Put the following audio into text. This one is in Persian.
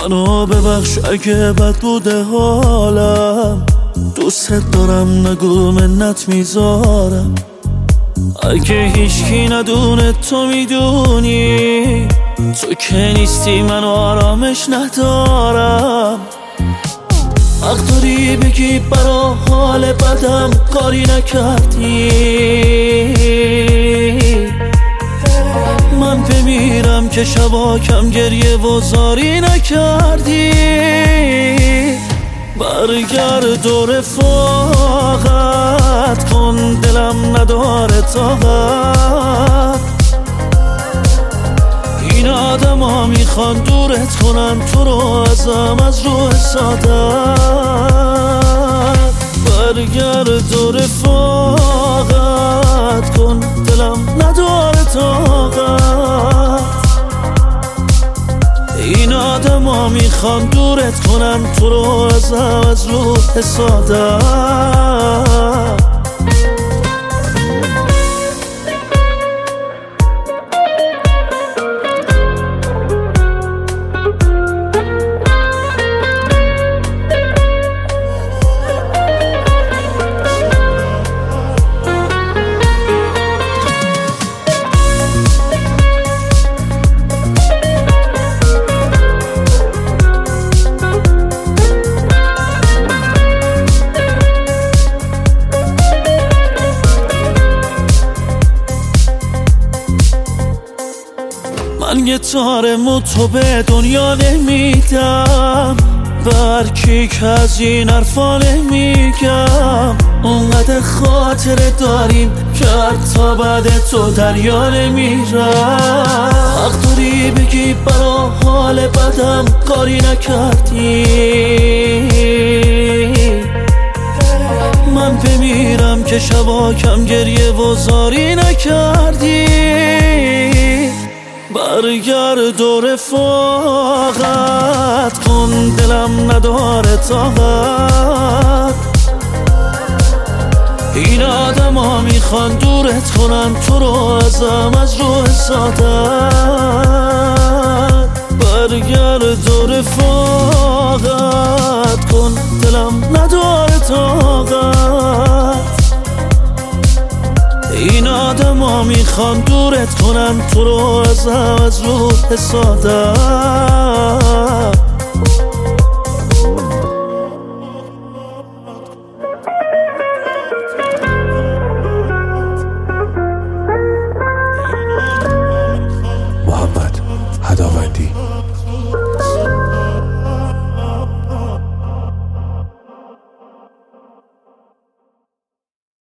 منو ببخش اگه بد بوده حالم، دوست دارم نگو منت میذارم. اگه هیچکی ندونه تو میدونی، تو که نیستی من آرامش ندارم. حق داری بگی برا حال بدم کاری نکردی، من بمیرم که شبا کم گریه و زاری نکردی. برگرد و رفاقت کن، دلم نداره طاقت. این آدم ها میخوان دورت کنن تو رو ازم، از روح سعادت. برگرد و رفاقت کن، دلم نداره طاقت. این آدم ها میخوان دورت کنن تو رو ازم، از روح سعادت. من گیتارمو تو به دنیا نمیدم، برکی که از این حرفا نمیگم. اونقدر خاطره داریم که تا بعد تو دریا نمیرم. حق داری بگی برا حال بدم کاری نکردی، من بمیرم که شبا کم گریه و زاری نکردی. برگرد و رفاقت کن، دلم نداره طاقت. این آدم ها میخوان دورت کنن تو رو ازم، از روح سعادت. برگرد و رفاقت کن، دلم نداره طاقت. این آدم ها میخوان دورت کنن تو رو ازم، از روح سعادت.